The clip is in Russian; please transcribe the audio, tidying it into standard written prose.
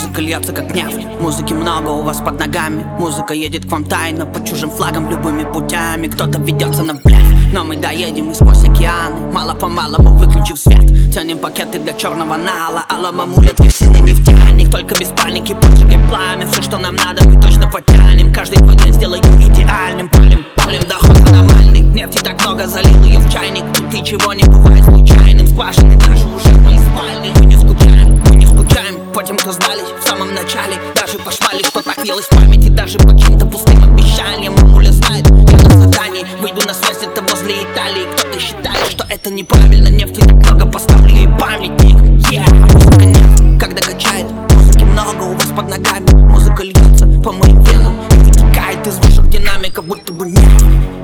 Музыка льется как нефть, музыки много у вас под ногами. Музыка едет к вам тайно, под чужим флагом, любыми путями. Кто-то ведется на блеф, но мы доедем и сквозь океаны. Мало-помалому выключив свет, тянем пакеты для черного нала. Алло, амулет, весенний нефтяник. Только без паники, поджигай пламя. Все, что нам надо, мы точно потянем. Каждый твой день сделаем идеальным. Палим, доход аномальный. Нефти так много, залил ее в чайник. Тут ничего не бывает случайным. Скважины даже уже в моей спальне. Мы не скучаем по тем, кто сдались в самом начале. Даже по шмали, что так въелось в памяти. Даже по чьим-то пустым обещаниям. Мамуля знает, я на задании. Выйду на связь, это возле Италии. Кто-то считает, что это неправильно. Нефти так много, поставлю ей памятник. Музыка нет, когда качает. Музыки много у вас под ногами. Музыка льется по моим венам и вытекает из ваших динамиков, будто бы нет.